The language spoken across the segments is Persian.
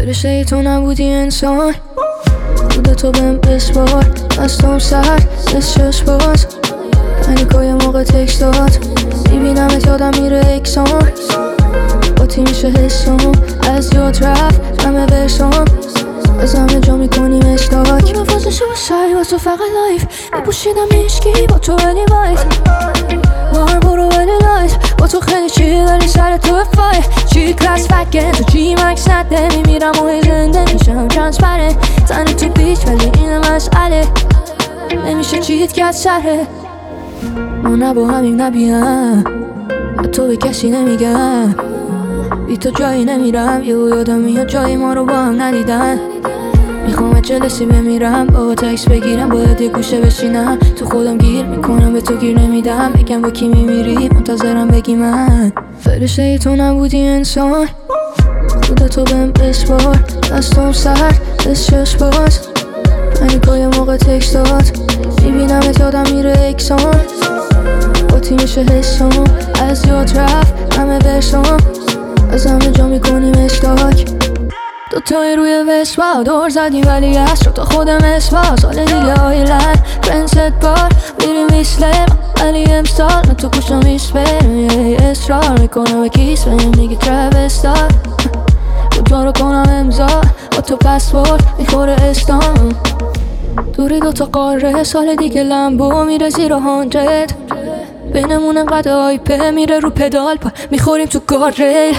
فرشته تو نبودی انسان، بوده تو بهم بسپار. دستم سر چشم باز، پنیکای موقع تکست داد. میبینمت یادم میره اکسان، با تی میشه حسام. از یاد رفت همه ورسام، از همه جا میکنیم اشتاک. نفازشو سعی با تو فقط لایف، نپوشیدم میشکی با تو ولی وایت. مار برو ولی لایت، با تو خیلی چی ولی سر تو فای. چی کلاس فکر تو چی مکس نده، میمیرم و زنده میشم ترانسپرنت. تنه تو بیچ ولی این مسئله، نمیشه چیت کرد سره. ما نه با همیم نبیم، تو به کسی نمیگم. بی تو جایی نمیرم، یادم میاد جایی ما رو با هم ندیدن. میخوام جلسی بمیرم، با تکس بگیرم، باید یه گوشه بشینم. تو خودم گیر میکنم، به تو گیر نمیدم. بگم با کی میمیری، منتظرم بگی من. فرشته تو نبودی انسان، بوده تو بهم بسپار. دستم سر چشم باز، پنیکای موقع تکست داد. میبینمت یادم میره اکسان، با تی میشه حسام. از یاد رفت همه ورسام، از همه جا میکنیم اشتاک. دوتای روی وسپا دور زدیم ولی از شد تا خودم اسپا. سال دیگه آیلن پرنست بار میریم ویسلر، ولی امسال من تو کشم میسپرم. اصرار میکنم به کیس بهم میگه ترابستار، کجا رو کنم امضا با تو پسپورت میخوره استان. دوری دوتا قاره، سال دیگه لمبو میره زیر 100. بینمون انقدر آیپه میره رو پدال پا میخوریم تو گارریل.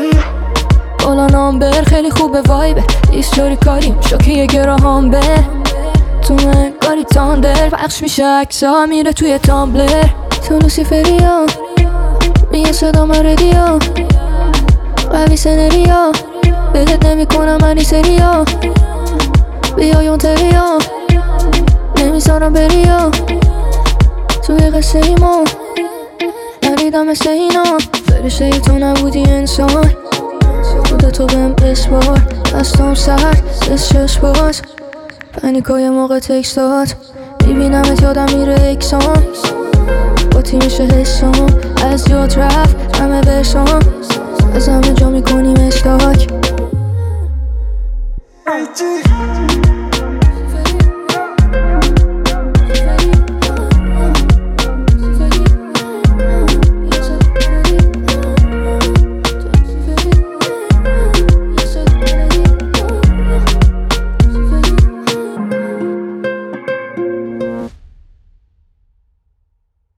بالا نامبر خیلی خوبه وایبه، ایستوری کاریم شاکی گراهام بر. تو من کاری تاندر پخش میشه اکسا میره توی تامبلر. تو لوسیفریا میگه صدا من ردیا، قوی سنریا بهت نمی کنم منی سریا. بیایون تریا نمیذارم بریا، توی قصه ایما ندیدم مثل اینا. فرشته تو نبودی انسان، بوده تو بهم بسپار. دستم سر چشم باز، پنیکای موقع تکست داد. میبینمت یادم میره اکسان، با تی میشه حسام. از یاد رفت همه ورسام، از همه جا میکنیم اشتاک.